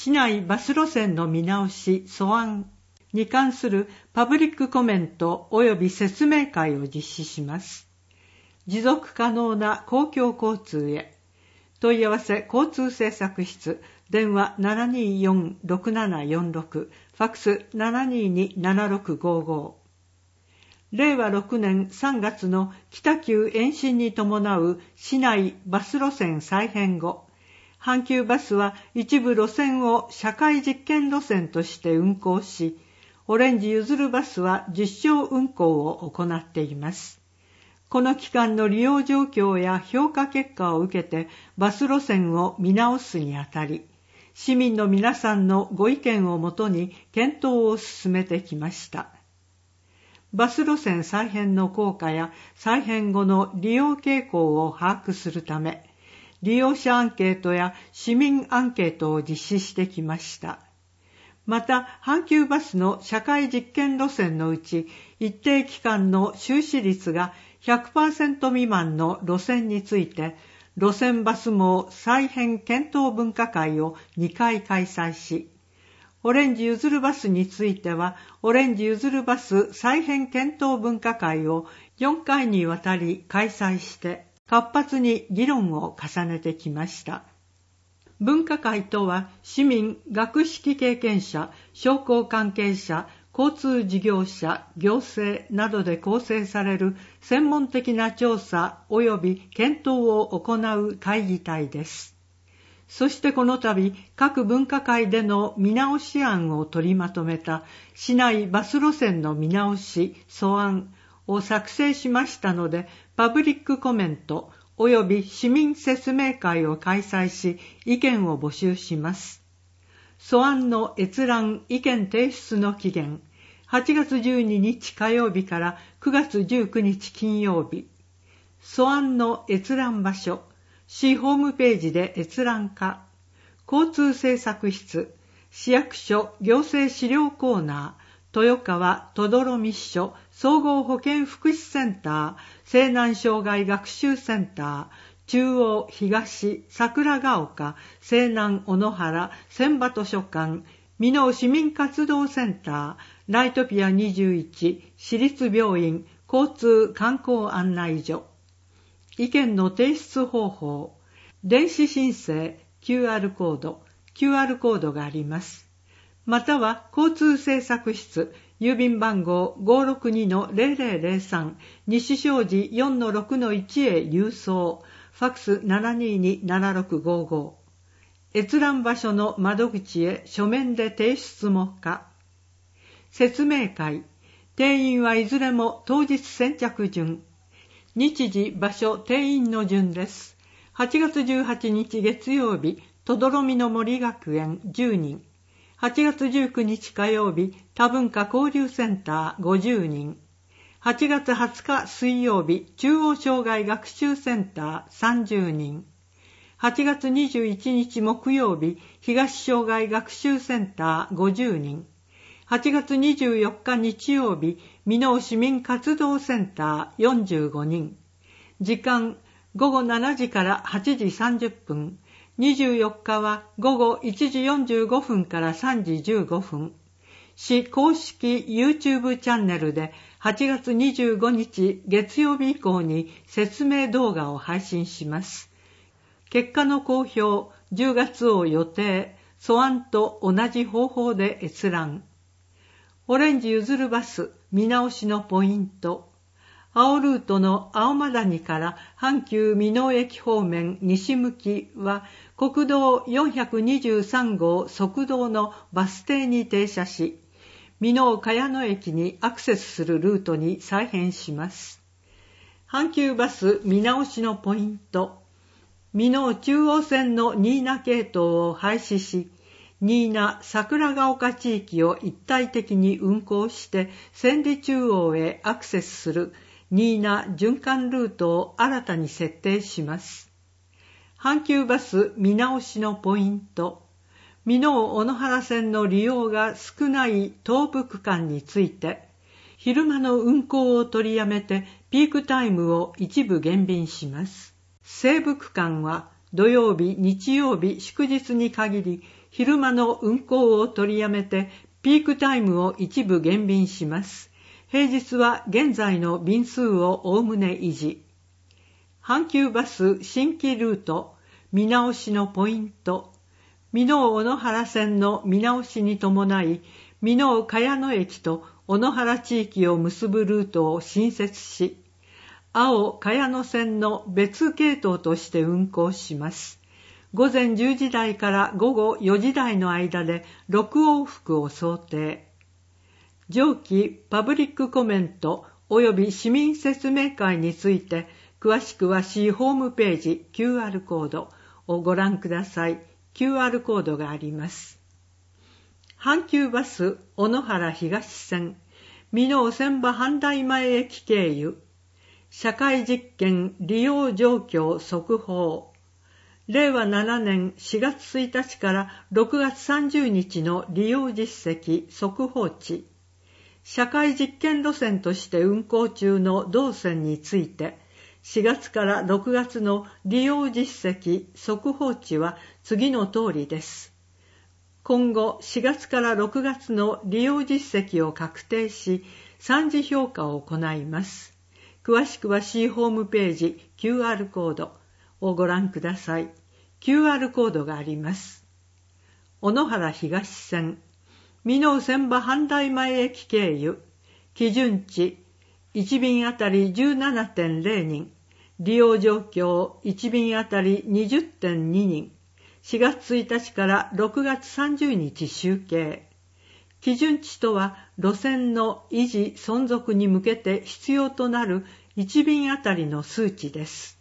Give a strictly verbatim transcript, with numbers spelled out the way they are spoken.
市内バス路線の見直し素案に関するパブリックコメント及び説明会を実施します。持続可能な公共交通へ。問い合わせ交通政策室、電話 ななにーよん ろくななよんろく、ファックス ななにーに ななろくごご。れいわろくねんさんがつの北急延伸に伴う市内バス路線再編後、阪急バスは一部路線を社会実験路線として運行し、オレンジゆずるバスは実証運行を行っています。この期間の利用状況や評価結果を受けてバス路線を見直すにあたり、市民の皆さんのご意見をもとに検討を進めてきました。バス路線再編の効果や再編後の利用傾向を把握するため、利用者アンケートや市民アンケートを実施してきました。また、阪急バスの社会実験路線のうち、一定期間の収支率が ひゃくパーセント 未満の路線について、路線バス網再編検討分科会をにかい開催し、オレンジゆずるバスについては、オレンジゆずるバス再編検討分科会をよんかいにわたり開催して、活発に議論を重ねてきました。分科会とは、市民、学識経験者、商工関係者、交通事業者、行政などで構成される専門的な調査及び検討を行う会議体です。そしてこの度、各分科会での見直し案を取りまとめた市内バス路線の見直し素案を作成しましたので、パブリックコメント及び市民説明会を開催し、意見を募集します。素案の閲覧意見提出の期限、はちがつじゅうににち火曜日からくがつじゅうくにち金曜日。素案の閲覧場所、市ホームページで閲覧か、交通政策室、市役所行政資料コーナー、豊川とどろみ支所総合保健福祉センター、西南障害学習センター、中央東桜ヶ丘、西南小野原千葉図書館、箕面市民活動センター、ライトピアにじゅういち、市立病院、交通観光案内所。意見の提出方法、電子申請、キューアール コード、キューアール コードがあります。または、交通政策室、郵便番号 ごーろくにのゼロゼロゼロさん、西小路 よんのろくのいち へ郵送、ファックス ななにーに ななろくごご。閲覧場所の窓口へ書面で提出も可。説明会、定員はいずれも当日先着順。日時、場所、定員の順です。はちがつじゅうはちにち月曜日、とどろみの森学園じゅうにん。はちがつじゅうくにち火曜日、多文化交流センターごじゅうにん。はちがつはつか水曜日、中央障害学習センターさんじゅうにん。はちがつにじゅういちにち木曜日、東障害学習センターごじゅうにん。はちがつにじゅうよっか日曜日、箕面市民活動センターよんじゅうごにん。時間、ごごしちじからはちじさんじゅっぷん。にじゅうよっかはごごいちじよんじゅうごふんからさんじじゅうごふん。市公式 YouTube チャンネルではちがつにじゅうごにち月曜日以降に説明動画を配信します。結果の公表、じゅうがつを予定、素案と同じ方法で閲覧。オレンジゆずるバス見直しのポイント。青ルートの青間谷から阪急箕面駅方面西向きは国道よんひゃくにじゅうさんごう側道のバス停に停車し、箕面茅野駅にアクセスするルートに再編します。阪急バス見直しのポイント。箕面中央線の新名系統を廃止し、新名桜ヶ丘地域を一体的に運行して千里中央へアクセスする新名循環ルートを新たに設定します。阪急バス見直しのポイント。箕面小野原線の利用が少ない東部区間について、昼間の運行を取りやめてピークタイムを一部減便します。西部区間は土曜日、日曜日、祝日に限り、 昼間の運行を取りやめてピークタイムを一部減便します。平日は現在の便数をおおむね維持。阪急バス新規ルート見直しのポイント。箕面小野原線の見直しに伴い、箕面茅野駅と小野原地域を結ぶルートを新設し、青茅野線の別系統として運行します。午前じゅうじ台から午後よじ台の間でろく往復を想定。上記パブリックコメント及び市民説明会について詳しくは C ホームページ キューアール コードをご覧ください。キューアール コードがあります。阪急バス小野原東線箕面千葉阪大前駅経由社会実験利用状況速報。れいわななねんしがつついたちからろくがつさんじゅうにちの利用実績速報値。社会実験路線として運行中の同線について、しがつからろくがつの利用実績速報値は次の通りです。今後しがつからろくがつの利用実績を確定し、さん次評価を行います。詳しくは C ホームページ キューアール コードをご覧ください。キューアール コードがあります。小野原東線箕面千葉阪大前駅経由基準値いち便あたり じゅうななてんれい 人利用状況いち便あたり にじゅってんに 人しがつついたちからろくがつさんじゅうにち集計。基準値とは路線の維持存続に向けて必要となるいち便あたりの数値です。